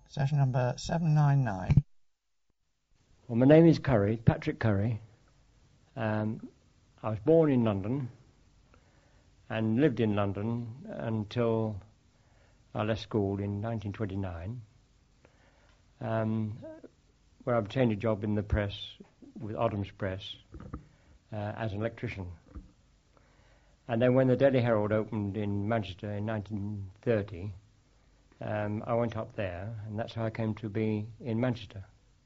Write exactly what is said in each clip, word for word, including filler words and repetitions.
Session number seven nine nine. Well, my name is Curry, Patrick Curry. Um, I was born in London and lived in London until I left school in nineteen twenty-nine, um, where I obtained a job in the press with Oddham's Press uh, as an electrician. And then when the Daily Herald opened in Manchester in nineteen thirty, um, I went up there, and that's how I came to be in Manchester.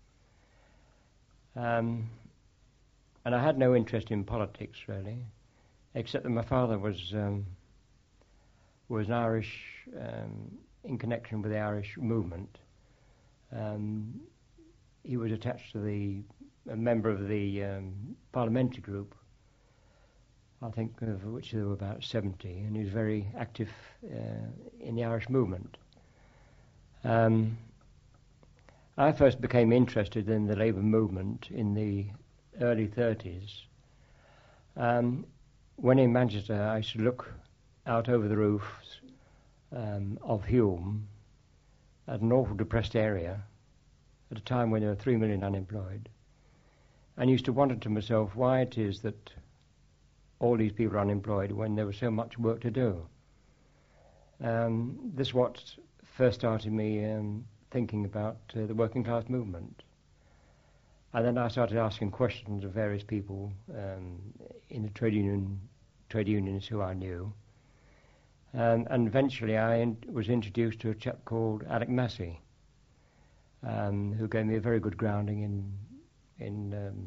Um, and I had no interest in politics, really, except that my father was um, was an Irish, um, in connection with the Irish movement. Um, he was attached to the, a member of the um, parliamentary group, I think of which there were about seventy, and he was very active uh, in the Irish movement. Um, I first became interested in the Labour movement in the early thirties. Um, when in Manchester, I used to look out over the roofs um, of Hulme at an awful depressed area at a time when there were three million unemployed, and used to wonder to myself why it is that all these people are unemployed when there was so much work to do. Um, this is what first started me um, thinking about uh, the working class movement. And then I started asking questions of various people um, in the trade union, trade unions who I knew. Um, and eventually I in- was introduced to a chap called Alec Massey, um, who gave me a very good grounding in, in um,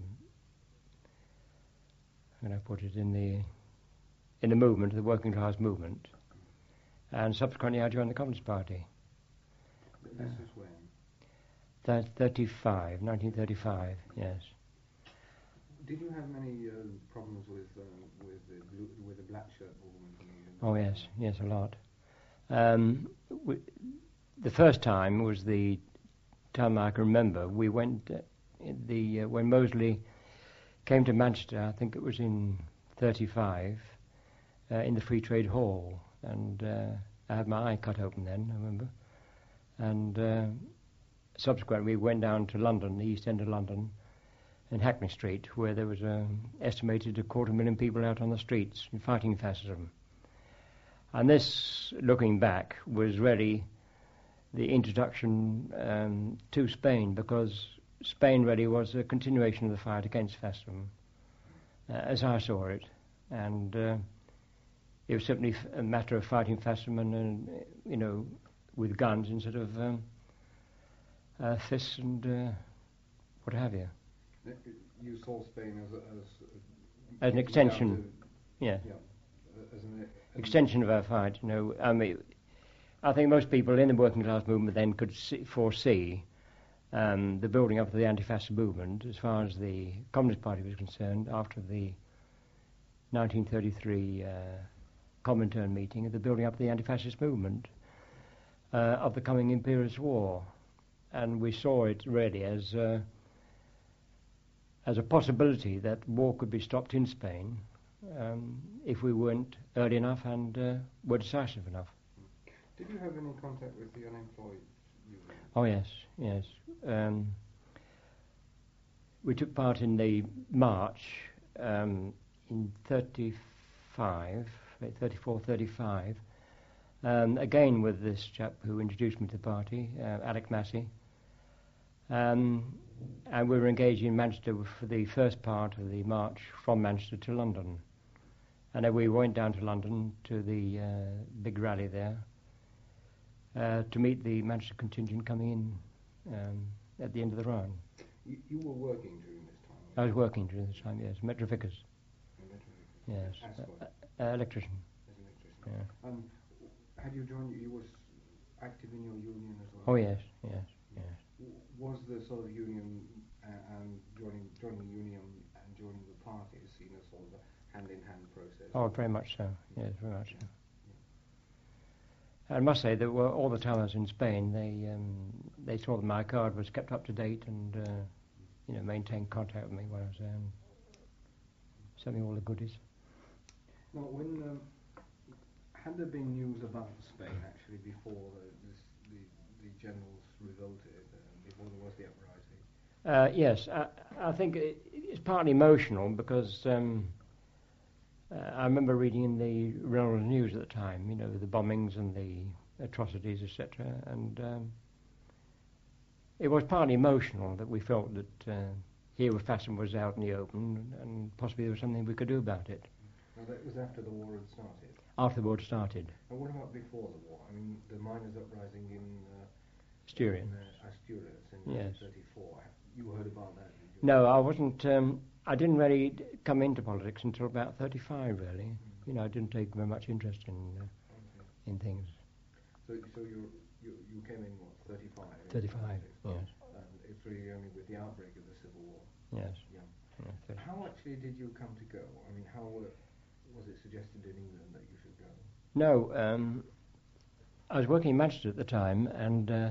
how can I put it, in the, in the movement, the working class movement. And subsequently I joined the Communist Party. This was when? That's thirty-five, nineteen thirty-five, yes. Did you have many uh, problems with uh, with the blue, with the black shirt movement? Oh yes, yes, a lot. Um, we, the first time was the time I can remember. We went uh, the uh, when Mosley came to Manchester. I think it was in thirty-five, uh, in the Free Trade Hall, and uh, I had my eye cut open then. I remember. And uh, subsequently we went down to London, the East End of London, in Hackney Street, where there was um, estimated a quarter million people out on the streets fighting fascism. And this, looking back, was really the introduction um, to Spain, because Spain really was a continuation of the fight against fascism, uh, as I saw it. And uh, it was simply a matter of fighting fascism and, and you know, with guns instead of um, uh, fists and uh, what have you. You saw Spain as a, as, as an extension, to, yeah, yeah as an, as extension of our fight. You know, I mean, I think most people in the working class movement then could see, foresee um, the building up of the anti-fascist movement as far as the Communist Party was concerned after the nineteen thirty-three uh, Comintern meeting, the building up of the anti-fascist movement. Uh, of the coming imperialist war, and we saw it really as uh, as a possibility that war could be stopped in Spain um, if we weren't early enough and uh, were decisive enough. Did you have any contact with the unemployed union? Oh yes, yes. Um, we took part in the march um, in thirty-five, thirty-four, thirty-five. Um, again with this chap who introduced me to the party, uh, Alec Massey. Um, and we were engaged in Manchester for the first part of the march from Manchester to London. And then we went down to London to the uh, big rally there uh, to meet the Manchester contingent coming in um, at the end of the run. You, you were working during this time? I was working during this time, yes. Metro Vickers. Yes. Yes. Uh, uh, electrician. As an electrician. Yeah. Um, Had you joined, you was active in your union as well? Oh yes, yes, yes. W- was the sort of union uh, and joining joining the union and joining the party seen as sort of a hand-in-hand process? Oh, very much so. Yes, very much so. I must say that well, all the time I was in Spain, they um, they saw that my card was kept up to date and uh, you know maintained contact with me when I was there. And sent me all the goodies. Now, when um, had there been news about Spain actually before the, this, the, the general's revolted um, before there was the uprising? Uh, yes, I, I think it, it's partly emotional because um, uh, I remember reading in the Reynolds News at the time, you know, the bombings and the atrocities, et cetera. And um, it was partly emotional that we felt that uh, here Fassum was out in the open and possibly there was something we could do about it. Now that was after the war had started. After the war started. And what about before the war? I mean, the miners' uprising in uh, Asturias. in, uh, Asturias in Yes. nineteen thirty-four. You heard about that, did you? No, I wasn't. Um, I didn't really d- come into politics until about thirty-five. Really, mm. You know, I didn't take very much interest in uh, okay. in things. So, so you you you came in what thirty-five? Thirty-five. Yes. And it's really only with the outbreak of the Civil War. Yes. Yeah. Yeah, how actually did you come to go? I mean, how uh, was it suggested in England that you should go? No, um, I was working in Manchester at the time, and uh,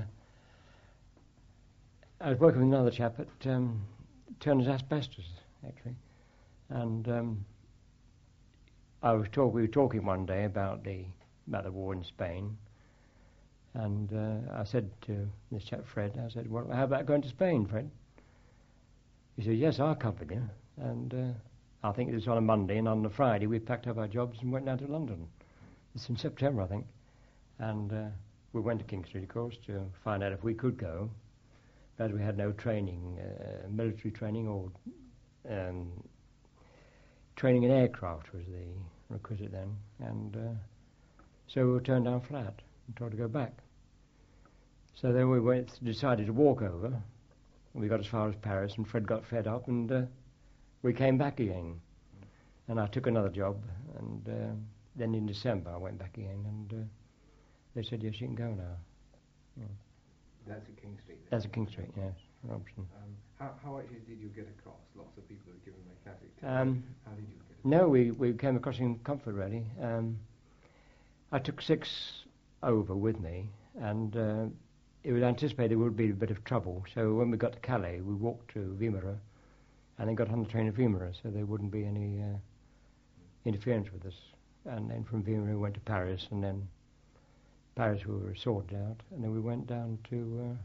I was working with another chap at um, Turner's Asbestos, actually, and um, I was talk- we were talking one day about the about the war in Spain, and uh, I said to this chap Fred, I said, "Well, how about going to Spain, Fred?" He said, "Yes, I'll accompany you." And uh, I think it was on a Monday, and on the Friday we packed up our jobs and went down to London. It's in September, I think, and uh, we went to King Street, of course, to find out if we could go, as we had no training, uh, military training or um, training in aircraft was the requisite then, and uh, so we were turned down flat and told to go back. So then we went, decided to walk over. We got as far as Paris, and Fred got fed up, and uh, we came back again. And I took another job, and uh, then in December I went back again, and uh, they said, "Yes, you can go now." Yeah. That's at King Street. Then. That's at King Street, yes, Robson. Um, how, how actually did you get across? Lots of people have given the classic. Um, how did you get across? No, we, we came across in comfort, really. Um, I took six over with me, and uh, it was anticipated there would be a bit of trouble. So when we got to Calais, we walked to Wimereux, and then got on the train to Wimereux, so there wouldn't be any uh, interference with us. And then from Wimereux we went to Paris, and then Paris we were sorted out, and then we went down to, uh,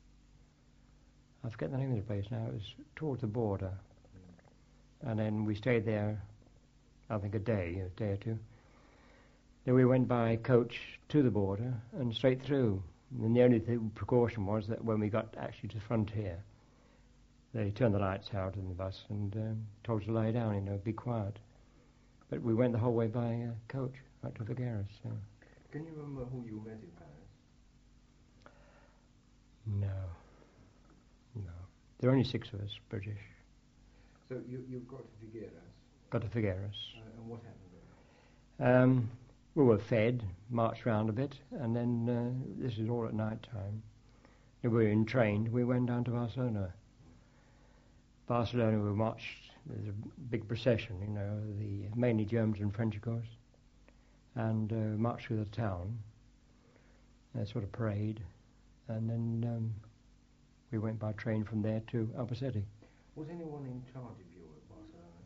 I forget the name of the place now, it was towards the border. And then we stayed there, I think a day, a day or two. Then we went by coach to the border and straight through. And the only th- precaution was that when we got actually to the frontier, they turned the lights out in the bus and um, told us to lie down, you know, be quiet. But we went the whole way by uh, coach, right to Figueres. So. Can you remember who you met in Paris? No. No. There were only six of us, British. So you, you got to Figueres? Got to Figueres. Uh, and what happened there? Um, we were fed, marched round a bit, and then, uh, this is all at night time. We were in train, we went down to Barcelona. Barcelona we marched, there's a big procession, you know, the mainly Germans and French, of course, and uh, marched through the town, a sort of parade, and then um, we went by train from there to Albacete. Was anyone in charge of you at Barcelona?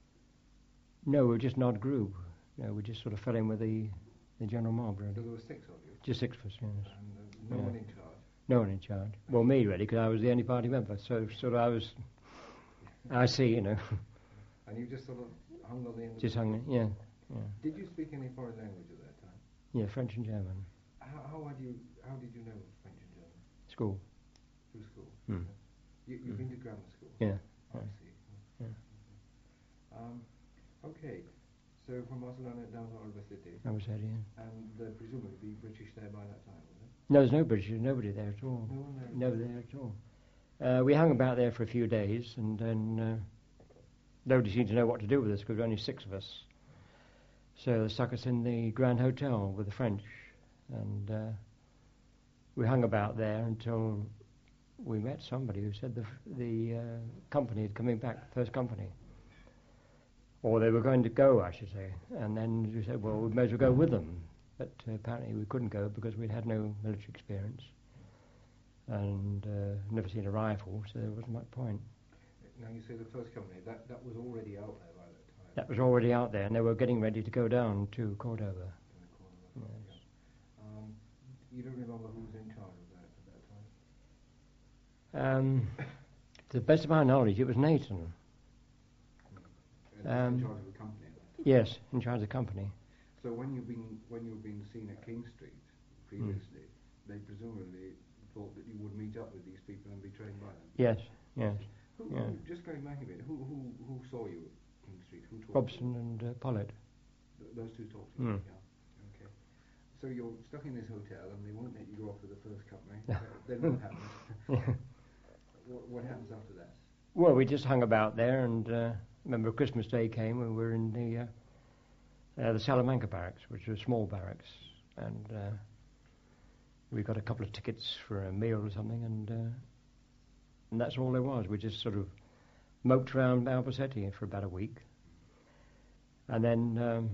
No, we were just an odd group. No, we just sort of fell in with the, the general mob, really. So there were six of you? Just six of us, yes. And uh, no Yeah. one in charge? No one in charge. Well, me, really, because I was the only party member, so sort of I was, I see, you know. And you just sort of hung on the end of Just the hung, yeah, yeah. Did you speak any foreign language at that time? Yeah, French and German. How, how had you? How did you know French and German? School. Through school. Mm. You, you've Mm. been to grammar school. Yeah. I Yeah. see. Yeah. Um, okay. So from Barcelona down to Albacete, I was there, yeah. and uh, presumably British there by that time, was it? No, there's no British, there's nobody there at all. No one there. Nobody there at all. Uh, we hung about there for a few days, and then uh, nobody seemed to know what to do with us because there were only six of us. So they stuck us in the Grand Hotel with the French, and uh, we hung about there until we met somebody who said the the uh, company had coming back, first company. Or they were going to go, I should say. And then we said, well, we may as well go with them. But uh, apparently we couldn't go because we'd had no military experience and uh, never seen a rifle, so there wasn't much point. Now you say the first company, that, that was already out there by that time? That was already out there, and they were getting ready to go down to Cordova. In the corner of it, Yes. yeah. Um, you don't remember who was in charge of that at that time? Um, to the best of my knowledge, it was Nathan. Uh, Um, in charge of the company. Right? Yes, in charge of the company. So when you've been when you've been seen at King Street previously, mm. they presumably thought that you would meet up with these people and be trained by them. Yes, yes. Who, yeah. who, just going back a bit, who who who saw you at King Street? Who talked Robson to you? and uh, Pollard. Th- those two talked to you. Mm. Yeah. Okay. So you're stuck in this hotel, and they won't let you go off to the first company. uh, then what happens? what, what happens after that? Well, we just hung about there, and uh, remember Christmas Day came, and we were in the uh, uh, the Salamanca barracks, which was small barracks, and uh, we got a couple of tickets for a meal or something, and uh, and that's all there was. We just sort of moped around Albacete for about a week, and then um,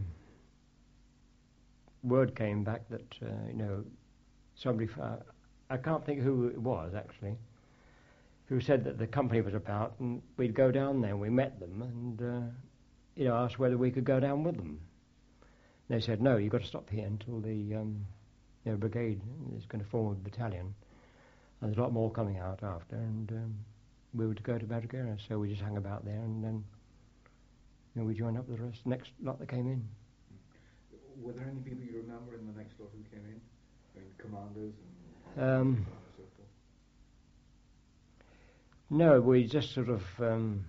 word came back that uh, you know somebody uh, I can't think who it was actually, who said that the company was about, and we'd go down there. And we met them, and uh, you know asked whether we could go down with them. They said, no, you've got to stop here until the um, you know, brigade is going to form a battalion. And there's a lot more coming out after, and um, we were to go to Madriguera, so we just hung about there, and then you know, we joined up with the rest, next lot that came in. Were there any people you remember in the next lot who came in? I mean, commanders and, Um, and so forth? No, we just sort of... Um,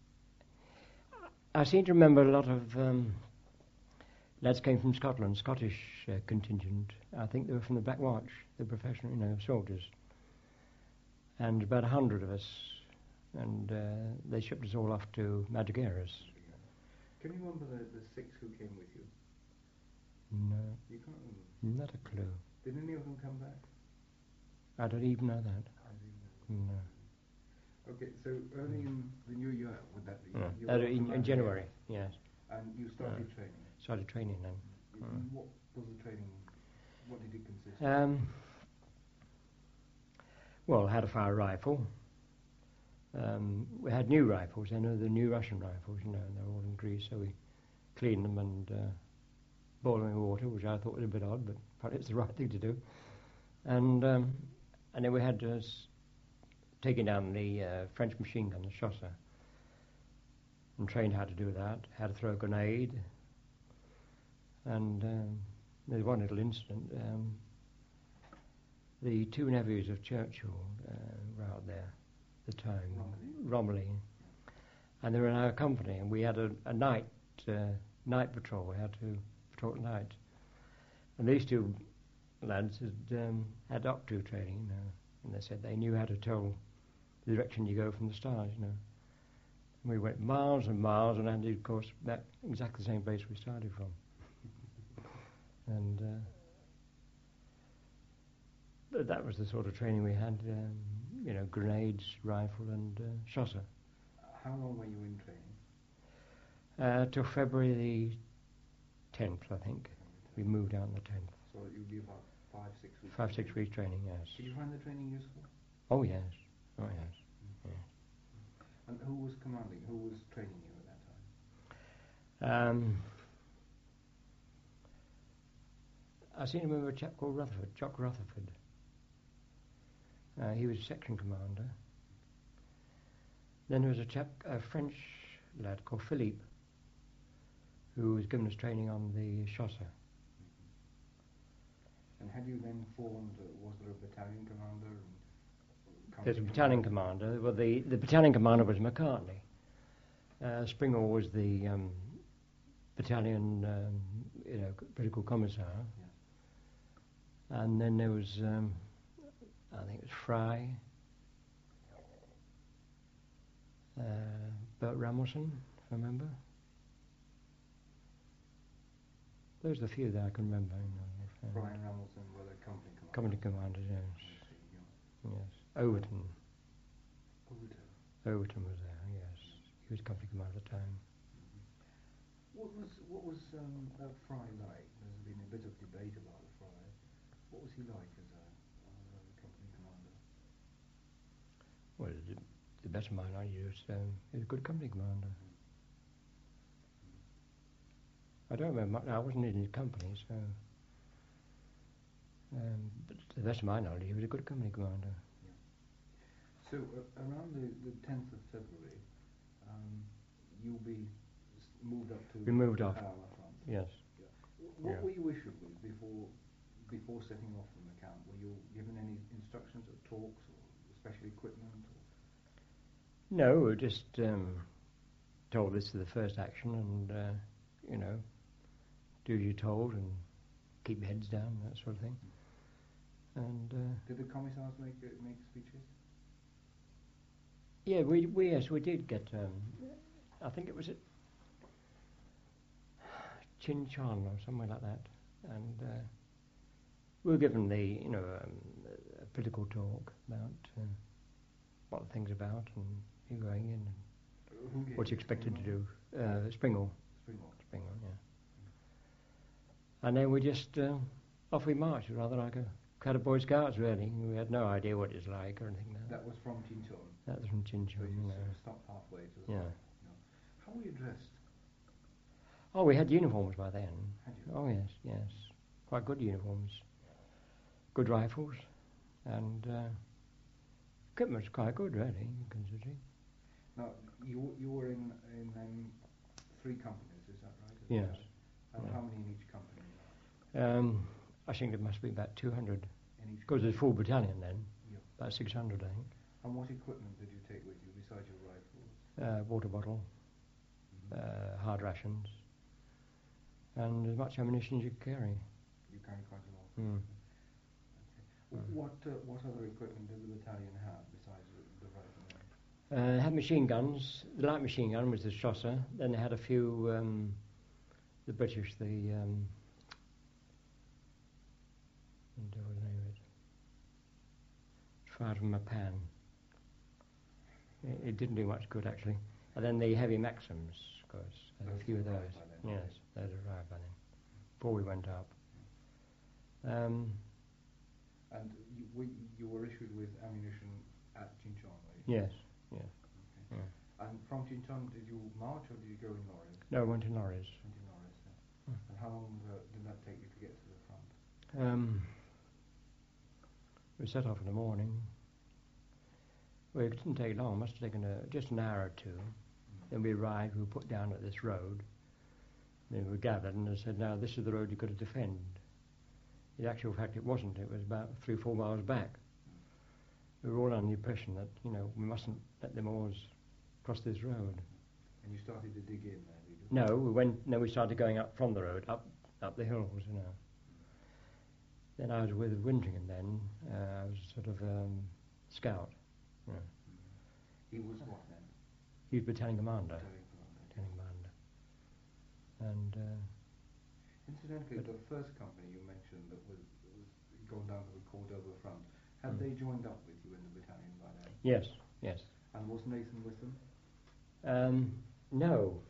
I seem to remember a lot of... Um, lads came from Scotland, Scottish uh, contingent. I think they were from the Black Watch, the professional, you know, soldiers. And about a hundred of us, and uh, they shipped us all off to Madrigueras. Can you remember the, the six who came with you? No. You can't remember? Not a clue. Did any of them come back? I don't even know that. I didn't know. No. Okay, so early in the new year, would that be? Yeah. Uh, in, in January, yes. And you started Uh, training? Started training then. Mm. What was the training, what did it consist of? Um, well, I had a fire rifle. Um, we had new rifles, I know the new Russian rifles, you know, and they're all in grease, so we cleaned them and uh, boiled them in water, which I thought was a bit odd, but probably it's the right thing to do. And um, and then we had uh, s- taken down the uh, French machine gun, the Chasseur, and trained how to do that, how to throw a grenade. And um, there's one little incident. Um, the two nephews of Churchill uh, were out there at the time, Romilly, and they were in our company, and we had a, a night uh, night patrol. We had to patrol at night, and these two lads had um, had Octo training, you know, and they said they knew how to tell the direction you go from the stars, you know. And we went miles and miles, and ended, of course, back exactly the same place we started from. And uh, th- that was the sort of training we had, um, you know, grenades, rifle, and uh, Chasseur. How long were you in training? Uh, till February the tenth, I think. We moved out on the tenth. So it would be about five, six weeks. Five, six weeks training, yes. Did you find the training useful? Oh, yes. Oh, yes. Yeah. And who was commanding? Who was training you at that time? Um, I seem to remember a chap called Rutherford, Jock Rutherford. Uh, he was section commander. Then there was a chap, a French lad called Philippe, who was giving us training on the Chasseur. And had you then formed, uh, was there a battalion commander? And There's a battalion commander. Well, the, the battalion commander was McCartney. Uh, Springall was the um, battalion, um, you know, political commissar. Yes. And then there was, um, I think it was Fry, uh, Bert Ramelson, if I remember. Those are the few that I can remember. You know, if, um, Brian Ramelson were the company commander. Company commanders, yes. I see, yeah. Yes. Overton. Overton. Overton was there, yes. He was company commander at the time. What was what was um, uh, Fry like? There's been a bit of debate about Fry. What was he like as a, as a company commander? Well, the, the best of my knowledge, he was, um, he was a good company commander. I don't remember much. I wasn't in his company, so... Um, but to the best of my knowledge, he was a good company commander. So uh, around the, the tenth of February, um, you'll be s- moved up to We moved to off. Howler front. Yes. Yeah. W- What Yeah. were you issued with before before setting off from the camp? Were you given any instructions or talks or special equipment? Or No, we were just um, told this is the first action, and uh, you know, do as you're told and keep your heads down, that sort of thing. And uh, did the commissars make uh, make speeches? yeah, we we yes we did get. Um, I think it was at Chinchon or somewhere like that, and uh, we were given the you know um, a political talk about uh, what the thing's about and you going in and Uh, who gave what you it? expected to Anyone? do. Uh, Springle, Springall. Springle, yeah. And then we just uh, off we marched, rather like a crowd of Boy Scouts really. We had no idea what it's like or anything like that. That was from Chinchon. That was from So Chinchon, you you sort know. of stopped halfway to the Yeah. front. You know. How were you dressed? Oh, we had uniforms by then. Had you? Oh yes, yes, quite good uniforms, good rifles, and uh, equipment was quite good really, considering. Now you you were in in um, three companies, is that right? as a Yes. guide? And Yeah. how many in each company? Um, I think there must be about two hundred, In each. because there's full battalion then, Yeah. about six hundred I think. And what equipment did you take with you besides your rifles? Uh, water bottle, uh, hard rations, and as much ammunition as you could carry. You carry quite a lot. Mm. Okay. W- Mm. What uh, what other equipment did the battalion have besides the, the riflemen? Uh, they had machine guns. The light machine gun was the Schlosser. Then they had a few, um, the British, the, um, what was the name of it? Fired from a pan. It, it didn't do much good actually. And then the heavy Maxims, of course. There were a Those few of arrived those. by then, Yes, those arrived by then. Before we went up. Um, And you, we, you were issued with ammunition at Chinchon, were you? yes, yes. Okay. Yeah. And from Chinchon, did you march or did you go in lorries? No, we went to Norris. Went in lorries, yeah. Hmm. And how long uh, did that take you to get to the front? Um, we set off in the morning. Well, it didn't take long. It must have taken a, just an hour or two. Then we arrived. We were put down at this road. Then we gathered and they said, "Now this is the road you've got to defend." In actual fact, it wasn't. It was about three or four miles back. We were all under the impression that you know we mustn't let the Moors cross this road. And you started to dig in there, did you? No, we went. No, we started going up from the road, up up the hills, you know. Then I was with Wintringham. Then uh, I was sort of um, scout. You know. He was what then? He was battalion commander. Battalion commander. Battalion commander. And uh, Incidentally, But- the first company you mentioned that was, was gone down to the Cordoba front, had Mm. they joined up with you in the battalion by then? yes, yes. And was Nathan with them? Um, no.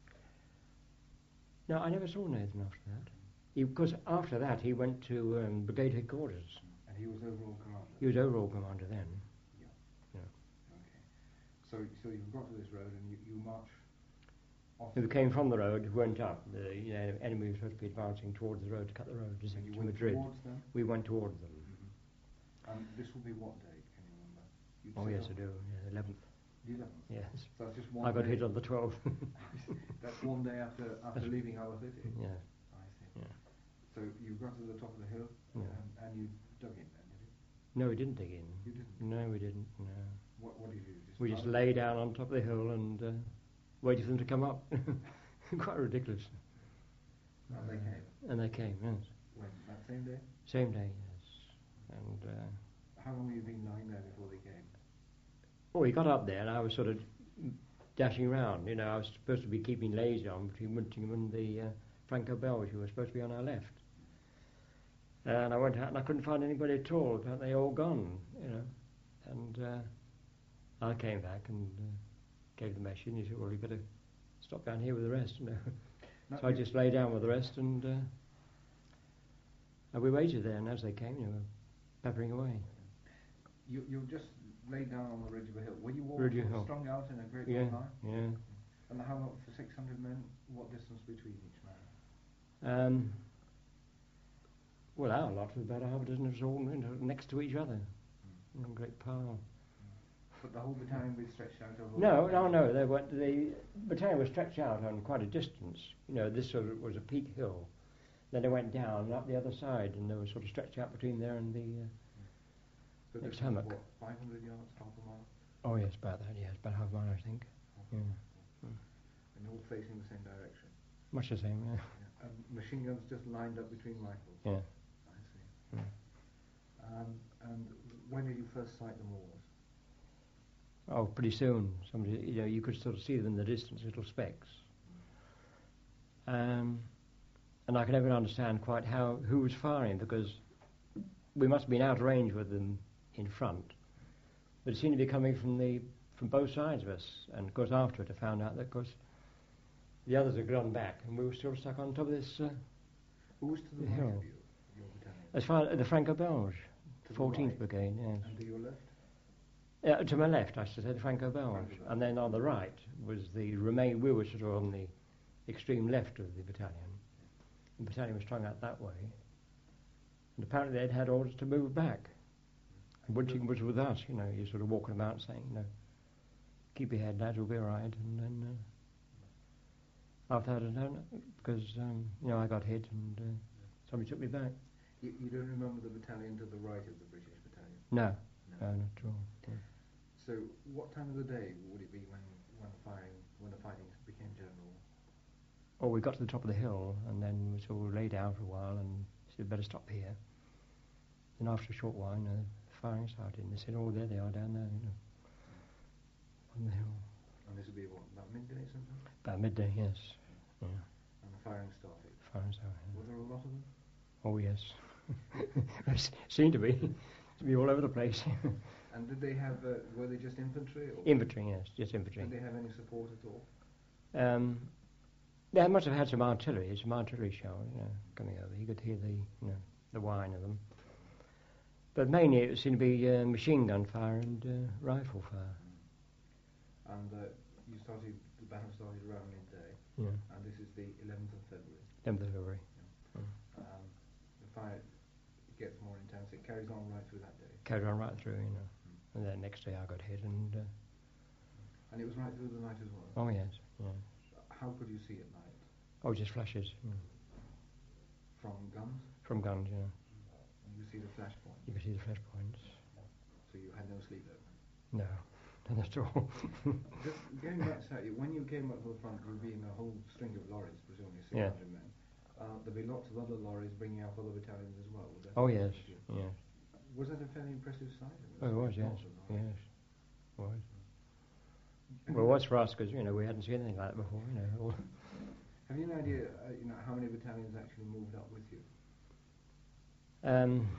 No, I never saw Nathan after that. Because after that he went to um, brigade headquarters. And he was overall commander? He was overall commander then. Okay. So, so you got to this road and you, you march off. We came from the road, went up. The you know, enemy was supposed to be advancing towards the road to cut the road to, and you to went Madrid. towards them? We went towards them. Mm-hmm. And this will be what date, can you remember? You'd Oh set yes, off I do. Yeah, the eleventh. The eleventh? Yes. So that's just one I got day. hit on the twelfth. That's one day after, after That's- leaving Howler City? yeah. I see. Yeah. So you got to the top of the hill Yeah. um, and you dug in then, did you? No, we didn't dig in. You didn't? No, we didn't. No. What, what did you do? Just We just run? lay down on top of the hill and uh, waited for them to come up. Quite ridiculous. And they came? And they came, yes. When? That same day? Same day, yes. And uh, How long have you been lying there before they came? oh, he got up there, and I was sort of dashing around. You know, I was supposed to be keeping liaison between Wintringham and the uh, Franco-Belge, who were supposed to be on our left. And I went out, and I couldn't find anybody at all. Apparently, they all gone. You know, and uh, I came back and uh, gave the message. And he said, "Well, you better stop down here with the rest." You know. No, So I you- just lay down with the rest, and, uh, and we waited there. And as they came, they were peppering away. You, you just laid down on the ridge of a hill. Were you all Ridge of sort of hill. strung out in a great Yeah, long line? yeah. And how long, for six hundred men, what distance between each man? Um, well, our lot was about half a dozen of us all you know, next to each other. Mm. One great pile. But the whole battalion was stretched out over... No, no, no. They were, the battalion was stretched out on quite a distance. You know, this sort of was a peak hill. Then they went down and up the other side, and they were sort of stretched out between there and the uh, so next this hammock. What, five hundred yards, half a mile? Oh yes, about that. Yes, about half a mile, I think. Yeah. Mm. And all facing the same direction. Much the same. Yeah. Yeah. And machine guns just lined up between rifles. Yeah. I see. Yeah. Um, and when did you first sight the Moors? Oh, pretty soon. Somebody, you know, you could sort of see them in the distance, little specks. Um, and I could never understand quite how who was firing, because we must have been out of range with them in front, but it seemed to be coming from the from both sides of us. And of course, afterward, I found out that, of course, the others had gone back, and we were still stuck on top of this. Uh, Who was to the the right hill. of you, your battalion? As far as the Franco-Belge, To the fourteenth right. Brigade, yes. And to your left? Uh, to my left, I should say, the Franco-Belge. Franco-Belge. And then on the right was the remain. We were sort of on the extreme left of the battalion. The battalion was strung out that way. And apparently they'd had orders to move back. And Woodching was with us, you know, you're sort of walking about saying, you know, keep your head, lads, we'll be all right. And then uh, after that, I don't know, because, um, you know, I got hit and uh, somebody took me back. You, you don't remember the battalion to the right of the British battalion? No, no, not at all. No. So, what time of the day would it be when, when the firing, when the fighting became general? Oh, we got to the top of the hill, and then we sort of lay down for a while and said, better stop here. Then after a short while, you know, the firing started, and they said, oh, there they are down there, you know, on the hill. And this would be what, about midday sometime? About midday, yes. Yeah, And the firing started. firing started. Were there a lot of them? Oh, yes. It seemed to be, to be all over the place. And did they have, uh, were they just infantry? Or Infantry, yes, just infantry. did they have any support at all? Um, they must have had some artillery, some artillery shell, you know, coming over. You could hear the, you know, the whine of them. But mainly it seemed to be uh, machine gun fire and uh, rifle fire. Mm. And uh, you started, the battle started around midday, Yeah, and this is the eleventh of February. eleventh of February. Um, the fire gets more intense. It carries on right through that day. Carried on right through, you know. And then next day I got hit and, uh, And it was right through the night as well. oh yes, yeah. How could you see at night? Oh, just flashes, you know, From guns? from guns, you know. And you see the flash points. You could see the flash points. So you had no sleep that night. No, not at all. Just going back slightly, when you came up to the front, you were being a whole string of lorries, presumably six Yeah. hundred men. Uh, there'd be lots of other lorries bringing out other battalions as well. Was that Oh yes, yes. Was that a fairly impressive sight? Oh, it was, yes, lots of lorries. yes. It was. Well, it was for us because, you know, we hadn't seen anything like that before, you know. All Have you an idea, uh, you know, how many battalions actually moved up with you? Um,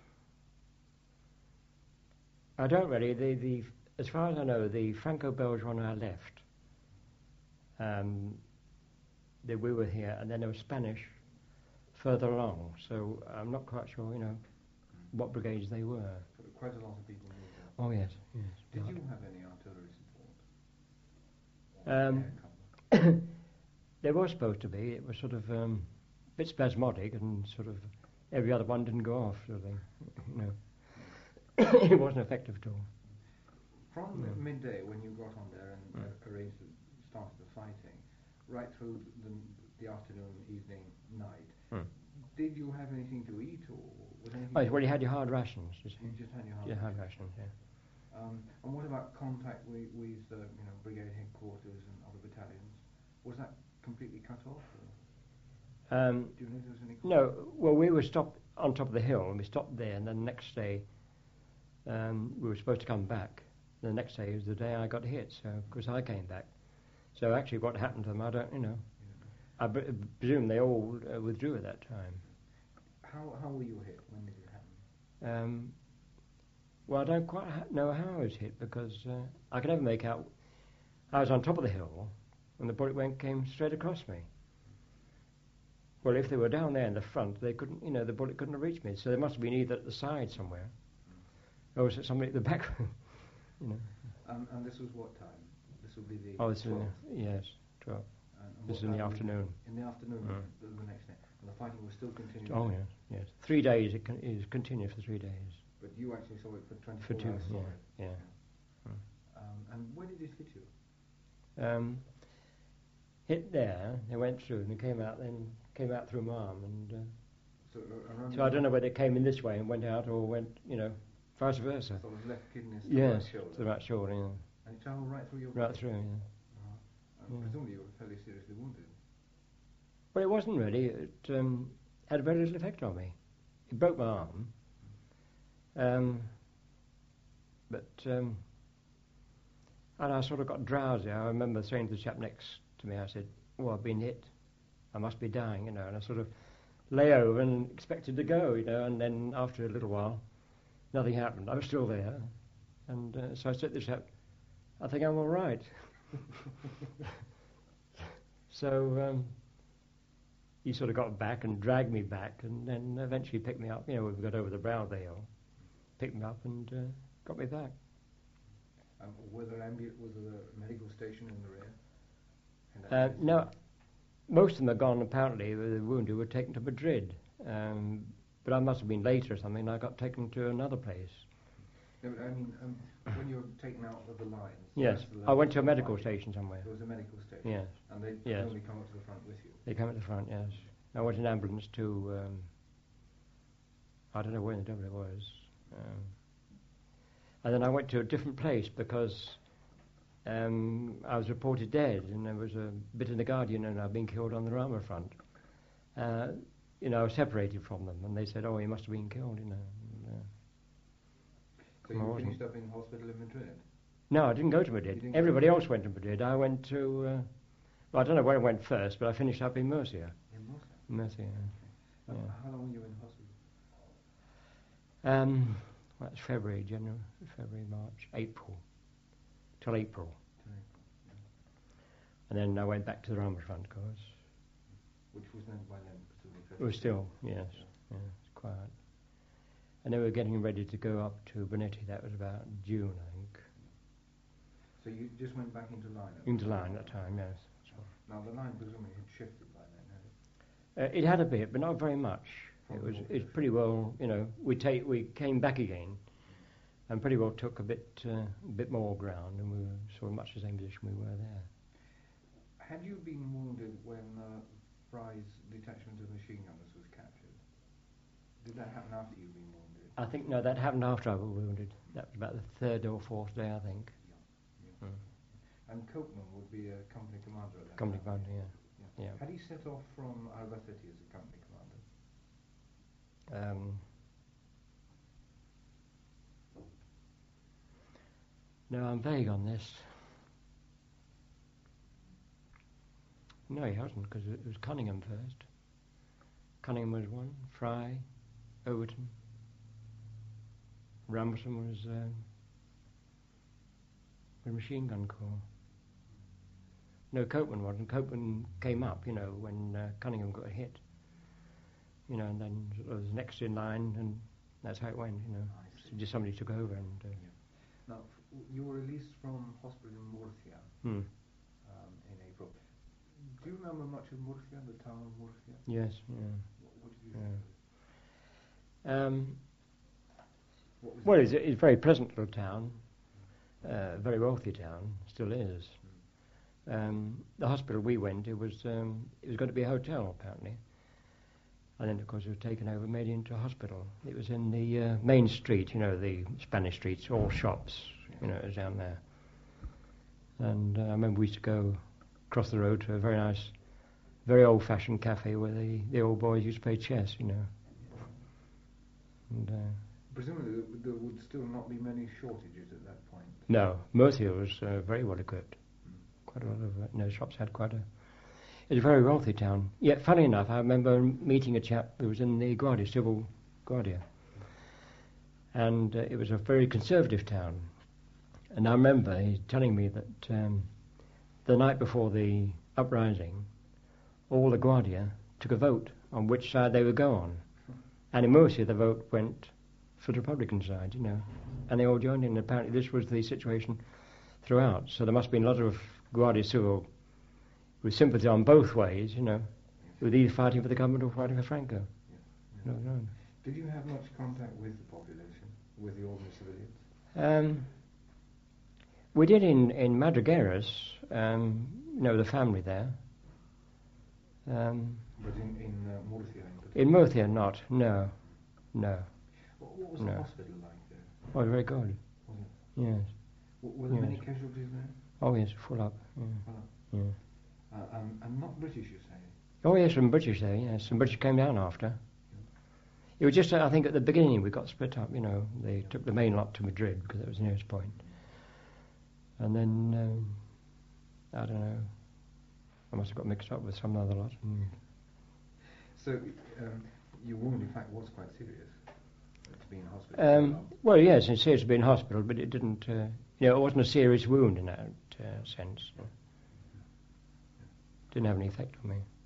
I don't really. The, the, as far as I know, the Franco-Belge on our left, um, that we were here, and then there was Spanish further along. So I'm not quite sure, you know, what brigades they were. So quite a lot of people moved up. Oh yes, yes. Did right. you have any artillery support? Or Um, air cover? There was supposed to be. It was sort of um, a bit spasmodic, and sort of every other one didn't go off, sort of thing. You know, it wasn't effective at all. From No. midday, when you got on there and Mm. uh, arranged the, started the fighting, right through the, the afternoon, evening, night, Mm. did you have anything to eat, or was anything? Oh, well, you had your hard rations. You see. You just had your hard. Your hard rations, yeah. Um, and what about contact with, with uh, you know, brigade headquarters and other battalions? Was that completely cut off? Or Um, do you know if there was any? no, well, we were stopped on top of the hill, and we stopped there, and then the next day um, we were supposed to come back. The next day was the day I got hit, so of course I came back. So actually what happened to them, I don't, you know. I b- presume they all uh, withdrew at that time. How how were you hit? When did it happen? Um, well, I don't quite ha- know how I was hit, because uh, I could never make out. I was on top of the hill, and the bullet went came straight across me. Well, if they were down there in the front, they couldn't, you know, the bullet couldn't have reached me. So they must have been either at the side somewhere, or was it somebody at the back, you know. Um, and this was what time? This would be the Oh, this is in twelfth. the, yes, twelve. And, and This what is in the time was it? afternoon. In the afternoon, Mm. the, the next day, and the fighting was still continuing. Oh yes, yes. Three days. It con- is continued for three days. But you actually saw it for For twenty-four two. hours. Yeah, solid. yeah. Yeah. Mm. Um, and where did it hit you? Um, hit there, they went through, and it came out. Then came out through my arm, and uh, So, uh, around so I don't know whether it came in this way and went out, or went, you know, vice versa. Sort of left kidney to the Yes, right shoulder. to the right shoulder. Yeah. And it travelled right through your Right body? through. Yeah. Uh-huh. And Yeah. presumably you were fairly seriously wounded. Well, it wasn't really. It um, had very little effect on me. It broke my arm. Um, but um, and I sort of got drowsy. I remember saying to the chap next to me, I said, "Oh, I've been hit. I must be dying," you know. And I sort of lay over and expected to go, you know. And then after a little while, nothing happened. I was still there, and uh, so I said to the chap, "I think I'm all right." so. Um, He sort of got back and dragged me back, and then eventually picked me up. You know, we got over the brow of the hill, picked me up and uh, got me back. Um, were there ambu- was there a medical station in the rear? And Uh, ambulance? no, most of them are gone. Apparently, the wounded were taken to Madrid, um, but I must have been later or something. And I got taken to another place. No, but I mean, um, when you were taken out of the lines. Yes, the I went to a lines medical were station somewhere. There was a medical station. Yes, And they Yes. only come up to the front with you. they came at the front. Yes, I went in ambulance to. Um, I don't know where in the devil it was. Um, and then I went to a different place because um, I was reported dead, and there was a bit in the Guardian, and I'd been killed on the Rama front. Uh, you know, I was separated from them, and they said, "Oh, you must have been killed," you know. And, uh, So No, I you wasn't. finished up in hospital in Madrid? no, I didn't go to You Madrid. didn't go Everybody to else went to Madrid. I went to. Uh, well, I don't know where I went first, but I finished up in Murcia. In Moscow? Murcia. Um, Yeah. How long were you in hospital? Um, well, that's February, January, February, March, April, till April. Till April, yeah. And then I went back to the Rama front, of course. Which was then by then presumably It was still, yes, yeah, it's quiet. And they were getting ready to go up to Bonetti. That was about June, I think. So you just went back into line? at Into that line at the time, yes. Now the line presumably had shifted by then, had it? Uh, it had a bit, but not very much. From It was, North it's Africa. pretty well, you know. We take, we came back again, and pretty well took a bit, uh, a bit more ground, and we were sort of much the same position we were there. Had you been wounded when uh, Fry's detachment of machine gunners was captured? Did that happen after you'd been wounded? I think no, that happened after I was wounded. That was about the third or fourth day, I think. Yeah. Mm. And Copeman would be a company commander at that Company time? commander, Yeah. yeah. Had he set off from Albacete as a company commander? Um, no, I'm vague on this. No, he hasn't, because it was Cunningham first. Cunningham was one, Fry, Overton. Ramberson was um, was Machine Gun Corps. No, Copeman wasn't. Copeman came up, you know, when uh, Cunningham got hit. You know, and then sort of was next in line, and that's how it went, you know. I see. So just somebody took over, and uh, Now, f- you were released from hospital in Murcia hmm, um, in April. Do you remember much of Murcia, the town of Murcia? yes, yeah. What, what did you Yeah. think of it? Um, What was well, it? it's, a- it's a very pleasant little town, uh, very wealthy town, still is. Um, the hospital we went, it was um, it was going to be a hotel apparently, and then of course it was taken over, made into a hospital. It was in the uh, main street, you know, the Spanish streets, all shops, you know, it was down there. And uh, I remember we used to go across the road to a very nice, very old-fashioned cafe where the, the old boys used to play chess, you know. And, uh, Presumably there, there would still not be many shortages at that point. no, Murcia was uh, very well equipped. Quite a lot of, uh, you know, shops had quite a... It's a very wealthy town. Yet, funny enough, I remember meeting a chap who was in the Guardia, Civil Guardia. And uh, it was a very conservative town. And I remember he telling me that um, the night before the uprising, all the Guardia took a vote on which side they would go on. And in Murcia, the vote went for the Republican side, you know. And they all joined in. Apparently this was the situation throughout. So there must have been a lot of Guardia Civil with sympathy on both ways, you know, with either fighting for the government or fighting for Franco. Yeah. No, no. Did you have much contact with the population, with the ordinary civilians? Um, We did in, in Madrigueras, um, you know, the family there. Um, But in, in uh, Murcia in particular? in Murcia, not. No. No. What, what was No. the hospital like there? Oh, very good. Was it? Yes. W- were there Yes. many casualties there? Oh, yes, full up. Yeah. Well, Yeah. uh, um, and not British, you say? Oh, yes, some British there, yes. Some British came down after. It was just, uh, I think, at the beginning we got split up, you know. They took the main lot to Madrid because that was the nearest point. And then, um, I don't know, I must have got mixed up with some other lot. Mm. So um, your wound, in fact, was quite serious to be in hospital. Um, well, yes, it's serious to be in hospital, but it didn't, uh, you know, it wasn't a serious wound in that uh, sense. Didn't have any effect on me.